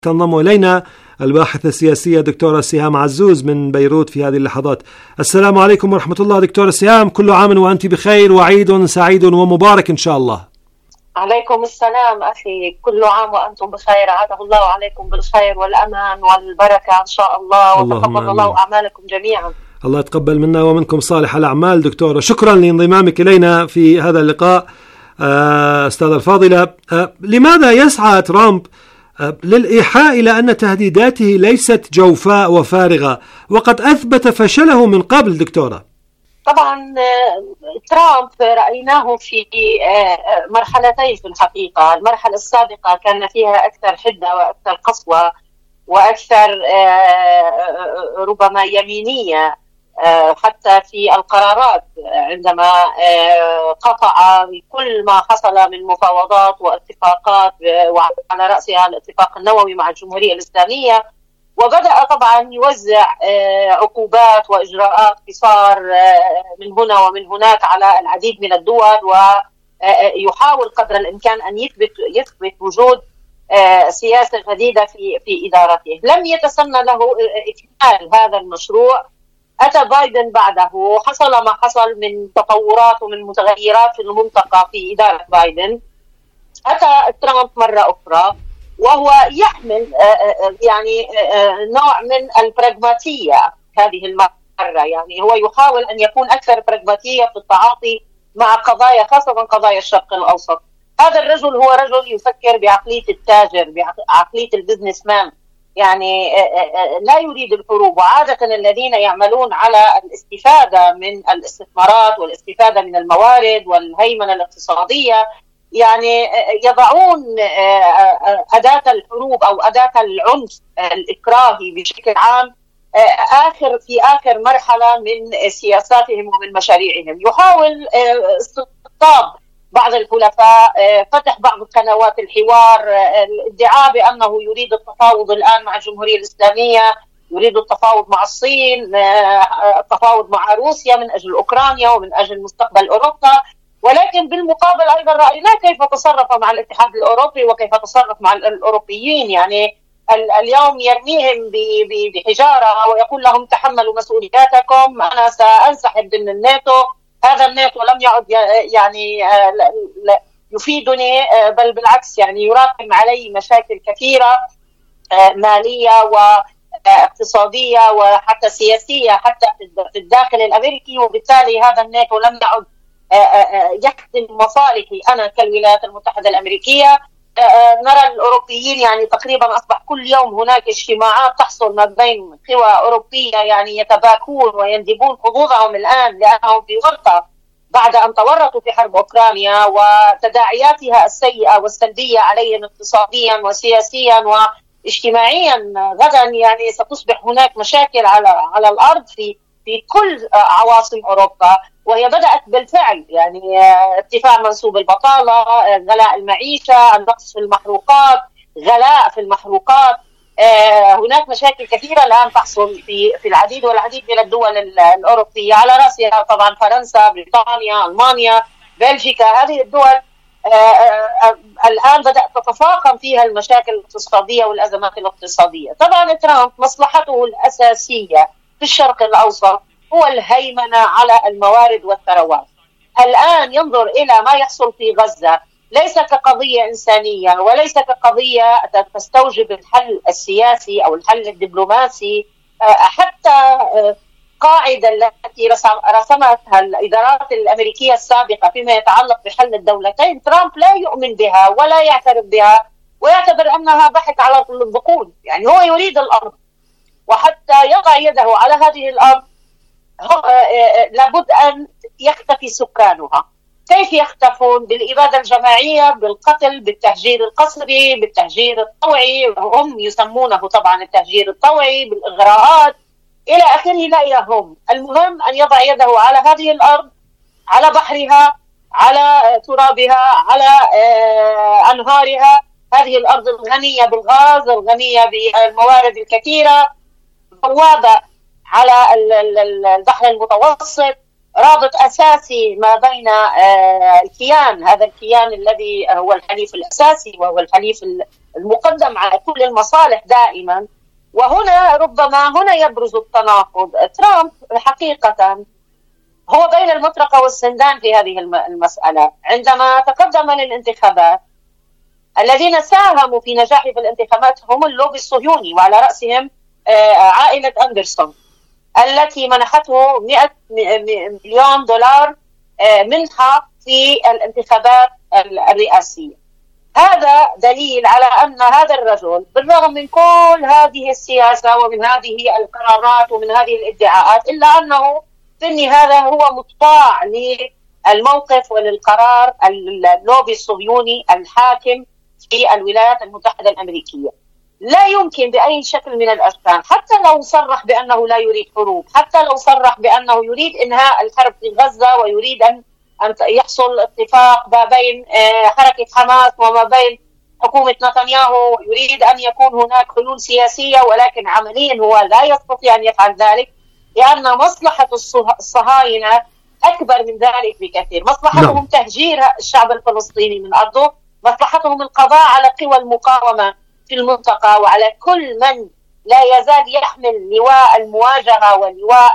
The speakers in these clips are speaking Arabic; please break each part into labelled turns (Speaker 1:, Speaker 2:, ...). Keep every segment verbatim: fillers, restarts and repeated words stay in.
Speaker 1: تنضم إلينا الباحثة السياسية دكتورة سهام عزوز من بيروت في هذه اللحظات. السلام عليكم ورحمة الله دكتورة سهام، كل عام وأنت بخير وعيد سعيد ومبارك إن شاء الله.
Speaker 2: عليكم السلام أخي، كل عام وأنتم بخير، عاده الله عليكم بالخير والأمان والبركة إن شاء الله، وتقبل الله أعمالكم جميعا.
Speaker 1: الله يتقبل منا ومنكم صالح الأعمال. دكتورة شكرا لانضمامك إلينا في هذا اللقاء. أستاذة الفاضلة، لماذا يسعى ترامب للإيحاء إلى أن تهديداته ليست جوفاء وفارغة وقد أثبت فشله من قبل دكتورة؟
Speaker 2: طبعا ترامب رأيناه في مرحلتين في الحقيقة. المرحلة السابقة كان فيها أكثر حدة وأكثر قسوة وأكثر ربما يمينية حتى في القرارات، عندما قطع كل ما حصل من مفاوضات واتفاقات وعلى رأسها الاتفاق النووي مع الجمهورية الإسلامية، وبدأ طبعا يوزع عقوبات وإجراءات حصار من هنا ومن هناك على العديد من الدول، ويحاول قدر الإمكان أن يثبت يثبت وجود سياسة جديدة في في إدارته. لم يتسنى له إكمال هذا المشروع. أتى بايدن بعده، حصل ما حصل من تطورات ومن متغيرات في المنطقة في إدارة بايدن. أتى ترامب مرة أخرى وهو يحمل يعني نوع من البراغماتية هذه المرة، يعني هو يحاول أن يكون أكثر براغماتية في التعاطي مع قضايا، خاصة قضايا الشرق الأوسط. هذا الرجل هو رجل يفكر بعقلية التاجر، بعقلية البزنس مان، يعني لا يريد الحروب. وعادة الذين يعملون على الاستفادة من الاستثمارات والاستفادة من الموارد والهيمنة الاقتصادية يعني يضعون أداة الحروب أو أداة العنف الإكراهي بشكل عام آخر في آخر مرحلة من سياساتهم ومن مشاريعهم. يحاول استقطاب بعض الحلفاء، فتح بعض قنوات الحوار، الادعاء بأنه يريد التفاوض الآن مع الجمهورية الإسلامية، يريد التفاوض مع الصين، التفاوض مع روسيا من أجل أوكرانيا ومن أجل مستقبل أوروبا. ولكن بالمقابل أيضا رأينا كيف تصرف مع الاتحاد الأوروبي وكيف تصرف مع الأوروبيين. يعني اليوم يرميهم بحجارة ويقول لهم تحملوا مسؤولياتكم، أنا سأنسحب من الناتو. هذا الناتو لم يعد يعني يفيدني، بل بالعكس يعني يراكم علي مشاكل كثيرة مالية واقتصادية وحتى سياسية حتى في الداخل الأمريكي، وبالتالي هذا الناتو لم يعد يخدم مصالحي أنا كالولايات المتحدة الأمريكية. نرى الأوروبيين يعني تقريبا أصبح كل يوم هناك اجتماعات تحصل ما بين قوى أوروبية يعني يتباكون ويندبون حظوظهم الآن لأنهم في ورطة بعد أن تورطوا في حرب أوكرانيا وتداعياتها السيئة والسلبية عليهم اقتصاديا وسياسيا واجتماعيا. غدا يعني ستصبح هناك مشاكل على على الأرض في في كل عواصم أوروبا، وهي بدأت بالفعل، يعني ارتفاع منسوب البطالة، غلاء المعيشة، النقص في المحروقات، غلاء في المحروقات. هناك مشاكل كثيرة الآن تحصل في في العديد والعديد من الدول الأوروبية، على رأسها طبعا فرنسا، بريطانيا، ألمانيا، بلجيكا. هذه الدول الآن بدأت تتفاقم فيها المشاكل الاقتصادية والأزمات الاقتصادية. طبعا ترامب مصلحته الأساسية في الشرق الأوسط هو الهيمنة على الموارد والثروات. الآن ينظر إلى ما يحصل في غزة ليس كقضية إنسانية وليس كقضية تستوجب الحل السياسي أو الحل الدبلوماسي. حتى قاعدة التي رسمتها الإدارات الأمريكية السابقة فيما يتعلق بحل الدولتين ترامب لا يؤمن بها ولا يعترف بها، ويعتبر أنها ضحك على البقول. يعني هو يريد الأرض، وحتى يضع يده على هذه الأرض لابد أن يختفي سكانها. كيف يختفون؟ بالإبادة الجماعية، بالقتل، بالتهجير القسري، بالتهجير الطوعي، هم يسمونه طبعا التهجير الطوعي، بالإغراءات إلى آخره لا يهم. المهم أن يضع يده على هذه الأرض، على بحرها، على ترابها، على أنهارها. هذه الأرض الغنية بالغاز، الغنية بالموارد الكثيرة، بوابة على البحر المتوسط، رابط أساسي ما بين الكيان، هذا الكيان الذي هو الحليف الأساسي وهو الحليف المقدم على كل المصالح دائما. وهنا ربما هنا يبرز التناقض. ترامب حقيقة هو بين المطرقة والسندان في هذه المسألة. عندما تقدم للانتخابات الذين ساهموا في نجاحه في الانتخابات هم اللوبي الصهيوني، وعلى رأسهم عائلة أندرسون التي منحته مئة مليون دولار منحة في الانتخابات الرئاسية. هذا دليل على أن هذا الرجل بالرغم من كل هذه السياسة ومن هذه القرارات ومن هذه الادعاءات، إلا أنه في النهاية هو مطاع للموقف وللقرار اللوبي الصهيوني الحاكم في الولايات المتحدة الأمريكية. لا يمكن بأي شكل من الأشكال، حتى لو صرح بأنه لا يريد حروب، حتى لو صرح بأنه يريد إنهاء الحرب في غزة ويريد أن أن يحصل اتفاق ما بين حركة حماس وما بين حكومة نتنياهو، يريد أن يكون هناك حلول سياسية، ولكن عمليا هو لا يستطيع أن يفعل ذلك لأن مصلحة الصهاينة أكبر من ذلك بكثير. مصلحتهم نعم. تهجير الشعب الفلسطيني من أرضه، مصلحتهم القضاء على قوى المقاومة في المنطقة وعلى كل من لا يزال يحمل لواء المواجهة ولواء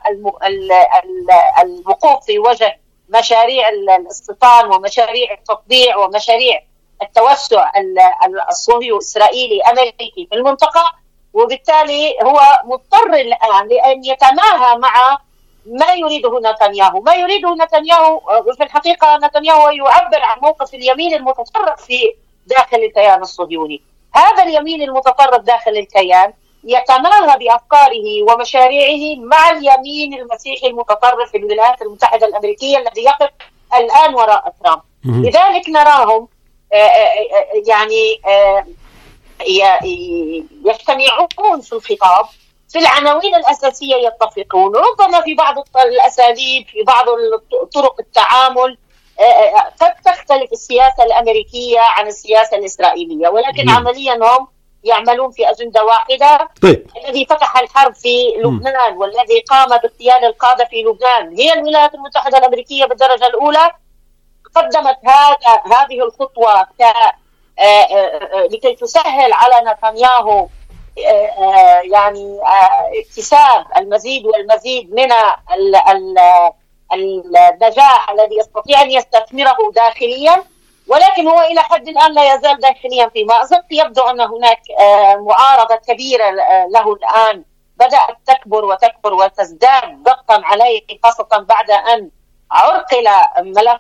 Speaker 2: الوقوف في وجه مشاريع الاستيطان ومشاريع التطبيع ومشاريع التوسع الصهيوني الإسرائيلي أمريكي في المنطقة. وبالتالي هو مضطر الآن لأن يتماهى مع ما يريده نتنياهو. ما يريده نتنياهو في الحقيقة نتنياهو يعبر عن موقف اليمين المتطرف في داخل الكيان الصهيوني. هذا اليمين المتطرف داخل الكيان يتماهى بأفكاره ومشاريعه مع اليمين المسيحي المتطرف في الولايات المتحدة الأمريكية الذي يقف الآن وراء ترامب. لذلك نراهم يعني يجتمعون في الخطاب، في العناوين الأساسية يتفقون، ربما في بعض الأساليب في بعض طرق التعامل قد تختلف السياسة الأمريكية عن السياسة الإسرائيلية، ولكن عمليا هم يعملون في أجندة واحدة.
Speaker 1: طيب.
Speaker 2: الذي فتح الحرب في لبنان م. والذي قام باغتيال القادة في لبنان هي الولايات المتحدة الأمريكية بالدرجة الأولى. قدمت هذا هذه الخطوة ك لكي تسهل على نتنياهو يعني اكتساب المزيد والمزيد من النجاح الذي يستطيع أن يستثمره داخليا، ولكن هو إلى حد الآن لا يزال داخليا في مأزق. يبدو أن هناك معارضة كبيرة له الآن بدأت تكبر وتكبر وتزداد ضغطا عليه، خاصة بعد أن عرقل ملف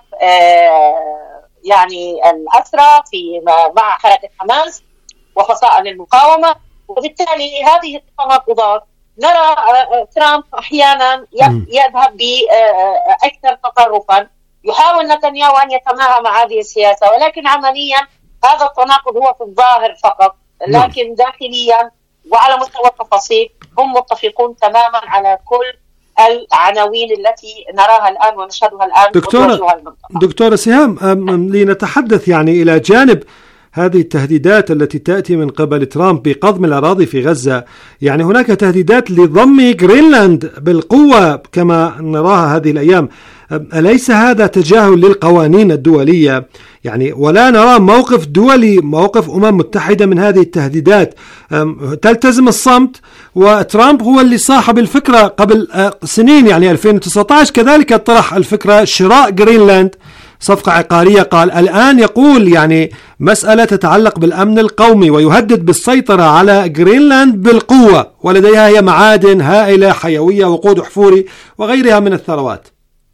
Speaker 2: يعني الأسرى في مع حركة حماس وفصائل المقاومة. وبالتالي هذه التناقضات نرى ترامب أحيانا يذهب بأكثر تطرفا، يحاول نتنياهو أن يتماهى مع هذه السياسة، ولكن عمليا هذا التناقض هو في الظاهر فقط، لكن داخليا وعلى مستوى التفاصيل هم متفقون تماما على كل العناوين التي نراها الآن ونشهدها الآن.
Speaker 1: دكتورة, دكتورة سهام، لنتحدث يعني إلى جانب هذه التهديدات التي تأتي من قبل ترامب بقضم الأراضي في غزة، يعني هناك تهديدات لضم جرينلاند بالقوة كما نراها هذه الأيام. أليس هذا تجاهل للقوانين الدولية؟ يعني ولا نرى موقف دولي، موقف أمم متحدة من هذه التهديدات، تلتزم الصمت. وترامب هو اللي صاحب الفكرة قبل سنين، يعني ألفين وتسعة عشر كذلك طرح الفكرة شراء جرينلاند صفقة عقارية. قال الآن يقول يعني مسألة تتعلق بالأمن القومي ويهدد بالسيطرة على جرينلاند بالقوة، ولديها هي معادن هائلة حيوية وقود أحفوري وغيرها من الثروات.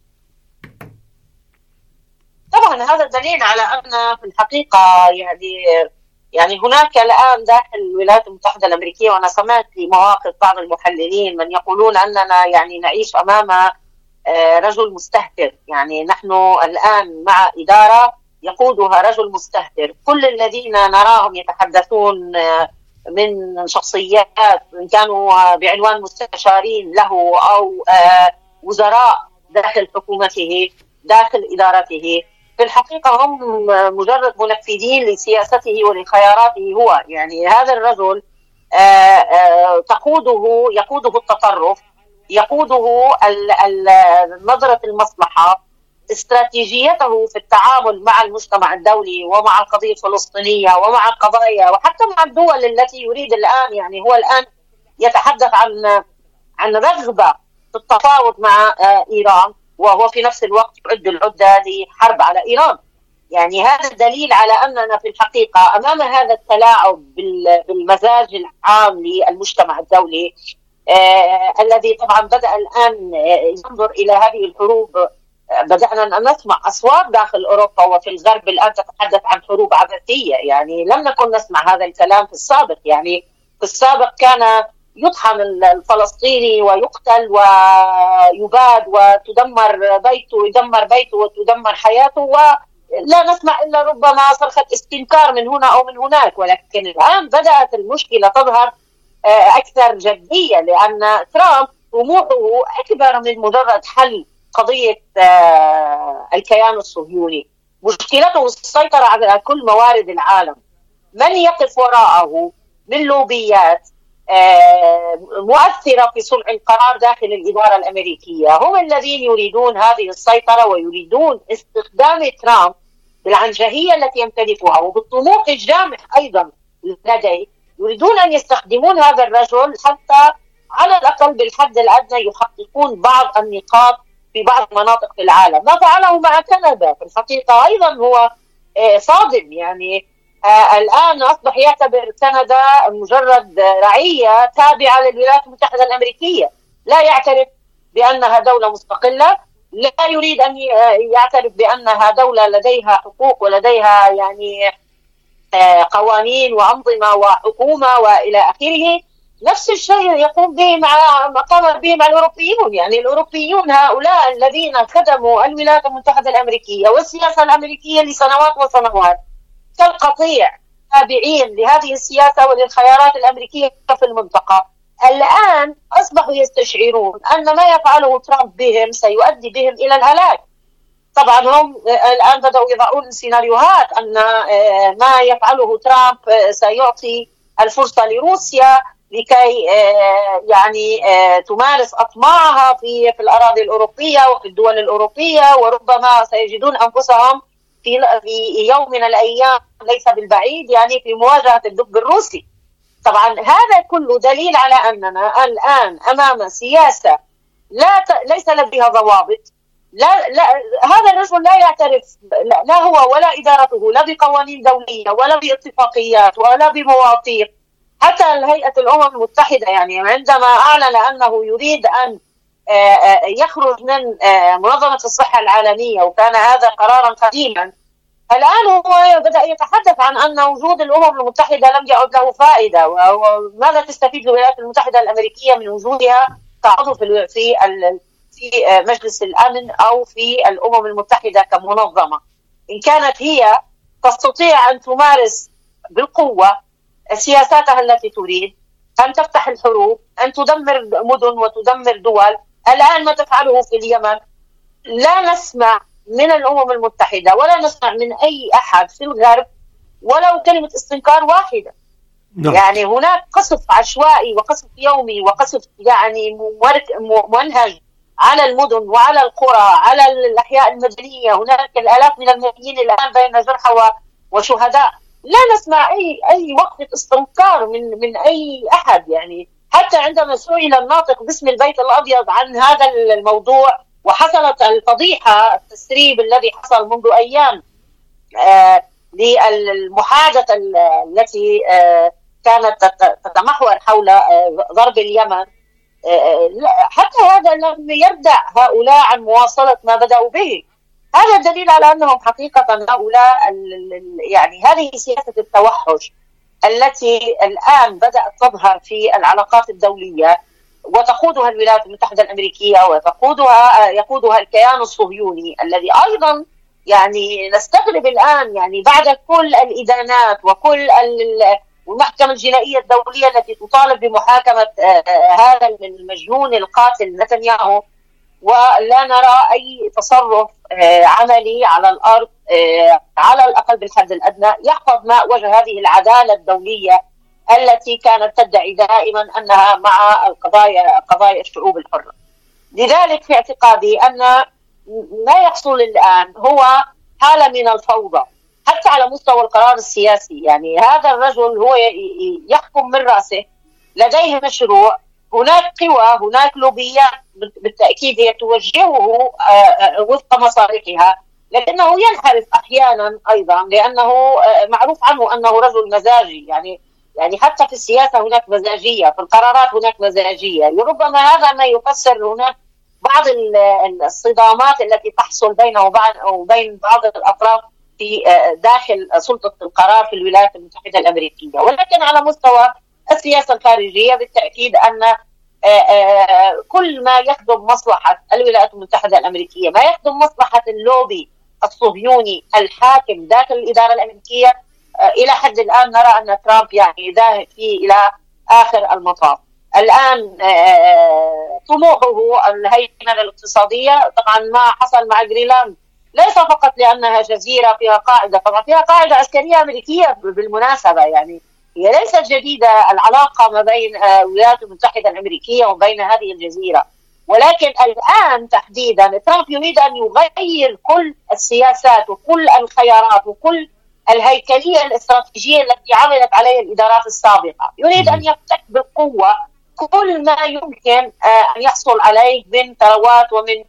Speaker 2: طبعا هذا دليل على أن في الحقيقة يعني يعني هناك الآن داخل الولايات المتحدة الأمريكية، وأنا سمعت في مواقف بعض المحللين من يقولون أننا يعني نعيش أمام رجل مستهتر. يعني نحن الآن مع إدارة يقودها رجل مستهتر. كل الذين نراهم يتحدثون من شخصيات إن كانوا بعنوان مستشارين له أو وزراء داخل حكومته داخل إدارته، في الحقيقة هم مجرد منفذين لسياسته ولخياراته هو. يعني هذا الرجل تقوده يقوده التطرف، يقوده نظرة المصلحة، استراتيجيته في التعامل مع المجتمع الدولي ومع القضية الفلسطينية ومع القضايا وحتى مع الدول التي يريد الآن، يعني هو الآن يتحدث عن عن رغبة في التفاوض مع إيران، وهو في نفس الوقت يعد العدة لحرب على إيران. يعني هذا دليل على أننا في الحقيقة أمام هذا التلاعب بالمزاج العام للمجتمع الدولي، آه الذي طبعا بدأ الآن ينظر إلى هذه الحروب. بدأنا أن نسمع أصوات داخل أوروبا وفي الغرب الآن تتحدث عن حروب عبثية، يعني لم نكن نسمع هذا الكلام في السابق. يعني في السابق كان يطحن الفلسطيني ويقتل ويباد وتدمر بيته يدمر بيته وتدمر حياته، ولا نسمع إلا ربما صرخة استنكار من هنا أو من هناك. ولكن الآن بدأت المشكلة تظهر أكثر جدية، لأن ترامب طموحه أكبر من مجرد حل قضية الكيان الصهيوني. مشكلته السيطرة على كل موارد العالم. من يقف وراءه من لوبيات مؤثرة في صنع القرار داخل الإدارة الأمريكية هم الذين يريدون هذه السيطرة، ويريدون استخدام ترامب بالعنجهية التي يمتلكها وبالطموح الجامح أيضا لديه. يريدون أن يستخدمون هذا الرجل حتى على الأقل بالحد الأدنى يحققون بعض النقاط في بعض المناطق في العالم. ما فعله مع كندا في الحقيقة أيضا هو صادم. يعني آه الآن أصبح يعتبر كندا مجرد رعية تابعة للولايات المتحدة الأمريكية، لا يعترف بأنها دولة مستقلة، لا يريد أن يعترف بأنها دولة لديها حقوق ولديها يعني آه قوانين وأنظمة وحكومة وإلى آخره. نفس الشيء يقوم به مع ما قام به مع الأوروبيون. يعني الأوروبيون هؤلاء الذين خدموا الولايات المتحدة الأمريكية والسياسة الأمريكية لسنوات وسنوات كالقطيع تابعين لهذه السياسة وللخيارات الأمريكية في المنطقة، الآن أصبحوا يستشعرون أن ما يفعله ترامب بهم سيؤدي بهم إلى الهلاك. طبعا هم الآن بدأوا يضعون سيناريوهات أن ما يفعله ترامب سيعطي الفرصة لروسيا لكي يعني تمارس أطماعها في في الأراضي الأوروبية وفي الدول الأوروبية، وربما سيجدون أنفسهم في يوم من الأيام ليس بالبعيد يعني في مواجهة الدب الروسي. طبعا هذا كله دليل على أننا الآن أمام سياسة لا ت... ليس لديها ضوابط. لا, لا هذا الرجل لا يعترف، لا, لا هو ولا إدارته لا بقوانين دولية ولا باتفاقيات ولا بمواثيق. حتى هيئة الأمم المتحدة يعني عندما أعلن أنه يريد أن يخرج من منظمة الصحة العالمية، وكان هذا قرارا قديما، الآن هو بدأ يتحدث عن أن وجود الأمم المتحدة لم يعد له فائدة، وماذا تستفيد الولايات المتحدة الأمريكية من وجودها كعضو في في في مجلس الأمن أو في الأمم المتحدة كمنظمة، إن كانت هي تستطيع أن تمارس بالقوة سياساتها التي تريد، أن تفتح الحروب، أن تدمر مدن وتدمر دول. الآن ما تفعله في اليمن لا نسمع من الأمم المتحدة ولا نسمع من أي أحد في الغرب ولو كلمة استنكار واحدة. نعم. يعني هناك قصف عشوائي وقصف يومي وقصف يعني منهج على المدن وعلى القرى على الأحياء المدنية. هناك الآلاف من المدنيين الآن بين جرحى وشهداء. لا نسمع أي أي وقفة استنكار من من أي أحد. يعني حتى عندما سئل الناطق باسم البيت الأبيض عن هذا الموضوع وحصلت الفضيحة التسريب الذي حصل منذ أيام آه للمحادثة التي آه كانت تتمحور حول آه ضرب اليمن، آه حتى هذا لم يردع هؤلاء عن مواصلة ما بدأوا به. هذا دليل على أنهم حقيقة هؤلاء يعني هذه سياسة التوحش التي الآن بدأت تظهر في العلاقات الدولية وتقودها الولايات المتحدة الأمريكية وتقودها يقودها الكيان الصهيوني الذي أيضا يعني نستغرب الآن يعني بعد كل الإدانات وكل المحكمة الجنائية الدولية التي تطالب بمحاكمة هذا المجنون القاتل نتنياهو، ولا نرى أي تصرف عملي على الأرض على الأقل بالحد الأدنى يحفظ ما وجه هذه العدالة الدولية التي كانت تدعي دائما أنها مع القضايا قضايا الشعوب الحرة. لذلك في اعتقادي أن ما يحصل الآن هو حالة من الفوضى حتى على مستوى القرار السياسي. يعني هذا الرجل هو يحكم من رأسه، لديه مشروع، هناك قوى، هناك لوبيات بالتأكيد هي توجهه وفق مصالحها، لكنه ينحرف أحيانا أيضا لأنه معروف عنه أنه رجل مزاجي. يعني يعني حتى في السياسة هناك مزاجية، في القرارات هناك مزاجية. ربما هذا ما يفسر هناك بعض الصدامات التي تحصل بينه وبين بعض الأطراف في داخل سلطة القرار في الولايات المتحدة الأمريكية. ولكن على مستوى السياسة الخارجية بالتأكيد أن كل ما يخدم مصلحة الولايات المتحدة الأمريكية، ما يخدم مصلحة اللوبي الصهيوني الحاكم داخل الإدارة الأمريكية، إلى حد الآن نرى أن ترامب يعني ذاهب فيه إلى آخر المطاف. الآن طموحه الهيمنة الاقتصادية. طبعا ما حصل مع جرينلاند ليس فقط لأنها جزيرة فيها قاعدة، طبعا فيها قاعدة عسكرية أمريكية بالمناسبة، يعني هي ليست جديدة العلاقة ما بين الولايات المتحدة الأمريكية وبين هذه الجزيرة. ولكن الآن تحديدا ترامب يريد أن يغير كل السياسات وكل الخيارات وكل الهيكلية الاستراتيجية التي عملت عليها الإدارات السابقة. يريد أن يفتك بالقوة كل ما يمكن أن يحصل عليه من ثروات ومن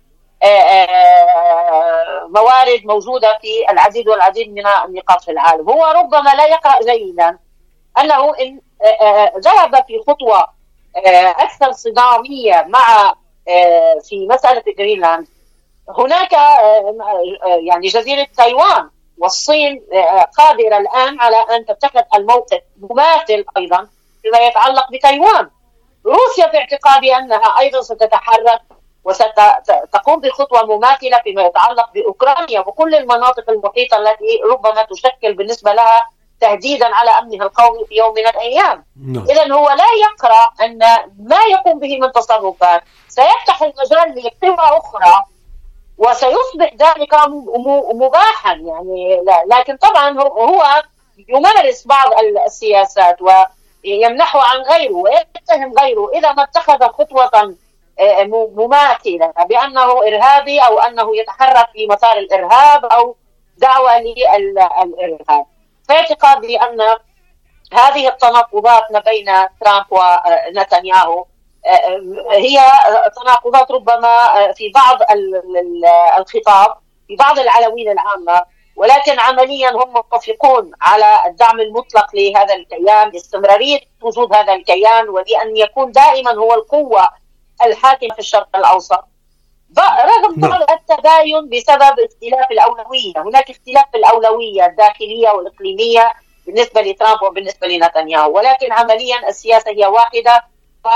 Speaker 2: موارد موجودة في العديد والعديد من النقاط في العالم. هو ربما لا يقرأ جيدا أنه إن ذهب في خطوة أكثر صدامية مع في مسألة جرينلاند، هناك يعني جزيرة تايوان، والصين قادرة الآن على أن تتخذ الموقف مماثل أيضا فيما يتعلق بتايوان. روسيا في اعتقادي أنها أيضا ستتحرك وستقوم بخطوة مماثلة فيما يتعلق بأوكرانيا وكل المناطق المحيطة التي ربما تشكل بالنسبة لها تهديدا على أمنها القومي في يوم من الأيام. no. إذن هو لا يقرأ أن ما يقوم به من تصرفات سيفتح المجال لقوى أخرى وسيصبح ذلك مباحا. يعني لكن طبعا هو يمارس بعض السياسات ويمنحه عن غيره ويتهم غيره إذا ما اتخذ خطوة مماثلة بأنه إرهابي أو أنه يتحرك في مسار الإرهاب أو دعوة للإرهاب. في اعتقادي أن هذه التناقضات ما بين ترامب ونتنياهو هي تناقضات ربما في بعض الخطاب في بعض العناوين العامة، ولكن عمليا هم متفقون على الدعم المطلق لهذا الكيان، لاستمرارية وجود هذا الكيان، ولأن يكون دائما هو القوة الحاكمة في الشرق الأوسط رغم بعض التباين بسبب اختلاف الأولوية. هناك اختلاف في الأولوية الداخلية والإقليمية بالنسبة لترامب وبالنسبة لنتنياهو، ولكن عمليا السياسة هي واحدة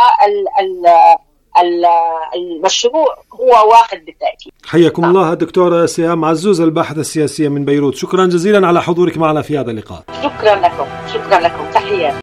Speaker 2: والمشروع هو واحد بالتأكيد.
Speaker 1: حياكم الله الدكتورة سهام عزوز الباحثة السياسية من بيروت، شكرا جزيلا على حضورك معنا في هذا اللقاء.
Speaker 2: شكرا لكم، شكرا لكم، تحياتي.